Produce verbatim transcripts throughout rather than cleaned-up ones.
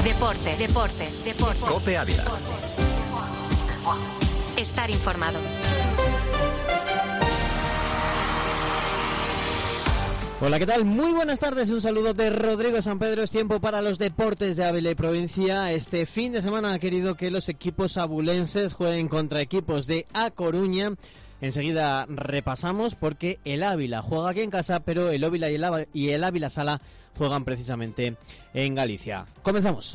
Deportes, deportes, deportes. COPE Ávila. Estar informado. Hola, ¿qué tal? Muy buenas tardes, un saludo de Rodrigo San Pedro. Es tiempo para los deportes de Ávila y provincia. Este fin de semana ha querido que los equipos abulenses jueguen contra equipos de A Coruña. Enseguida repasamos porque el Ávila juega aquí en casa, pero el Ávila y el, Ávila, y el Ávila Sala juegan precisamente en Galicia. Comenzamos.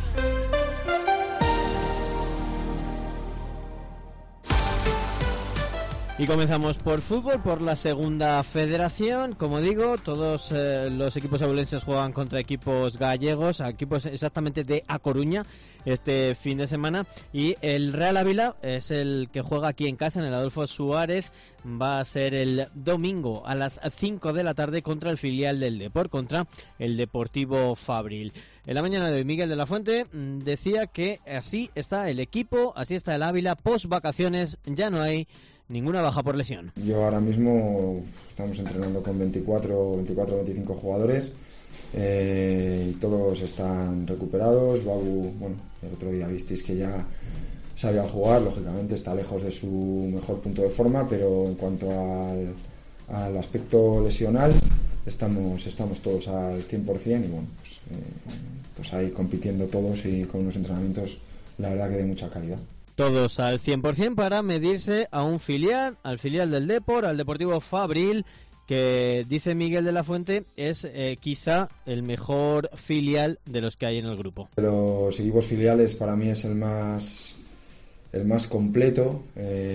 Y comenzamos por fútbol, por la segunda federación. Como digo, todos eh, los equipos abulenses juegan contra equipos gallegos, equipos exactamente de A Coruña este fin de semana. Y el Real Ávila es el que juega aquí en casa, en el Adolfo Suárez. Va a ser el domingo a las cinco de la tarde contra el filial del Depor, contra el Deportivo Fabril. En la mañana de hoy, Miguel de la Fuente decía que así está el equipo, así está el Ávila. Post vacaciones ya no hay ninguna baja por lesión. Yo ahora mismo estamos entrenando con veinticuatro, veinticuatro, veinticinco jugadores eh, y todos están recuperados. Babu, bueno, el otro día visteis que ya sabía jugar, lógicamente está lejos de su mejor punto de forma, pero en cuanto al, al aspecto lesional estamos, estamos todos al cien por ciento y bueno, pues, eh, pues ahí compitiendo todos y con unos entrenamientos la verdad que de mucha calidad. Todos al cien por ciento para medirse a un filial, al filial del Depor, al Deportivo Fabril, que dice Miguel de la Fuente es eh, quizá el mejor filial de los que hay en el grupo. De los equipos filiales para mí es el más el más completo.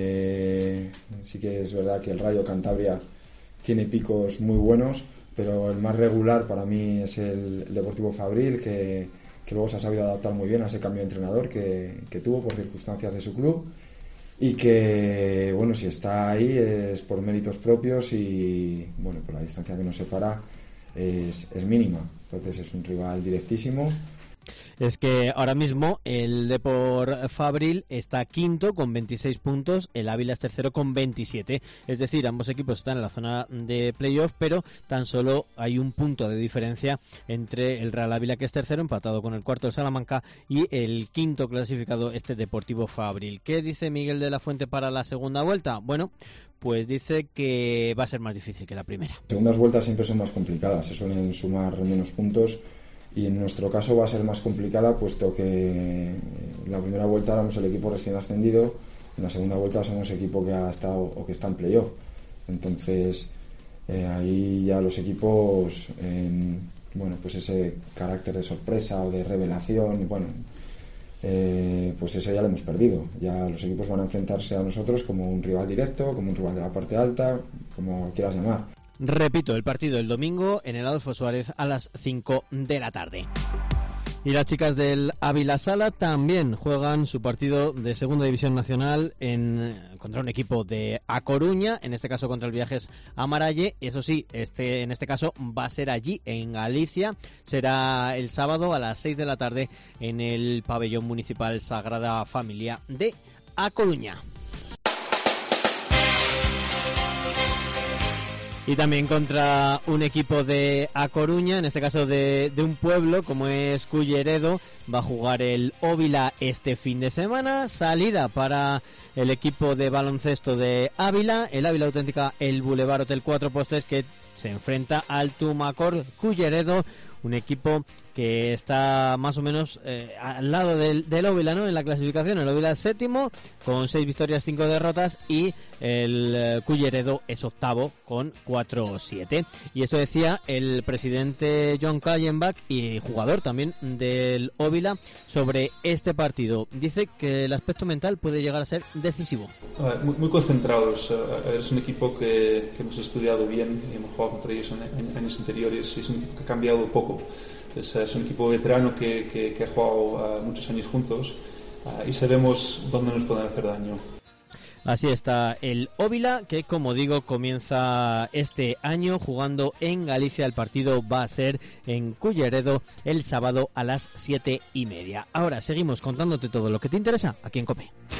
Eh, sí que es verdad que el Rayo Cantabria tiene picos muy buenos, pero el más regular para mí es el, el Deportivo Fabril, que que luego se ha sabido adaptar muy bien a ese cambio de entrenador que, que tuvo por circunstancias de su club y que, bueno, si está ahí es por méritos propios y, bueno, por la distancia que nos separa es, es mínima. Entonces es un rival directísimo. Es que ahora mismo el Depor Fabril está quinto con veintiséis puntos, el Ávila es tercero con veintisiete, es decir, ambos equipos están en la zona de playoff, pero tan solo hay un punto de diferencia entre el Real Ávila, que es tercero, empatado con el cuarto, el Salamanca, y el quinto clasificado, este Deportivo Fabril. ¿Qué dice Miguel de la Fuente para la segunda vuelta? Bueno, pues dice que va a ser más difícil que la primera. Las segundas vueltas siempre son más complicadas, se suelen sumar menos puntos. Y en nuestro caso va a ser más complicada, puesto que en la primera vuelta éramos el equipo recién ascendido, en la segunda vuelta somos equipo que ha estado o que está en playoff. Entonces eh, ahí ya los equipos, eh, bueno, pues ese carácter de sorpresa o de revelación, y bueno, eh, pues eso ya lo hemos perdido. Ya los equipos van a enfrentarse a nosotros como un rival directo, como un rival de la parte alta, como quieras llamar. Repito, el partido el domingo en el Adolfo Suárez a las cinco de la tarde. Y las chicas del Ávila Sala también juegan su partido de Segunda División Nacional en, contra un equipo de A Coruña, en este caso contra el Viajes Amaralle. Eso sí, este en este caso va a ser allí, en Galicia. Será el sábado a las seis de la tarde en el pabellón municipal Sagrada Familia de A Coruña. Y también contra un equipo de A Coruña, en este caso de, de un pueblo como es Culleredo, va a jugar el Ávila este fin de semana. Salida para el equipo de baloncesto de Ávila, el Ávila Auténtica, el Boulevard Hotel Cuatro Postes, que se enfrenta al Tumacor Culleredo, un equipo que está más o menos eh, al lado del, del Ávila, ¿no? En la clasificación, el Ávila es séptimo con seis victorias, cinco derrotas, y el eh, Culleredo es octavo con cuatro siete. Y esto decía el presidente John Kallenbach y jugador también del Ávila sobre este partido. Dice que el aspecto mental puede llegar a ser decisivo. Muy, muy concentrados. Es un equipo que, que hemos estudiado bien y hemos jugado contra ellos en, en años anteriores. Es un equipo que ha cambiado poco. Es, es un equipo veterano que, que, que ha jugado uh, muchos años juntos uh, y sabemos dónde nos pueden hacer daño. Así está el Ávila, que como digo comienza este año jugando en Galicia. El partido va a ser en Culleredo el sábado a las siete y media. Ahora seguimos contándote todo lo que te interesa aquí en COPE.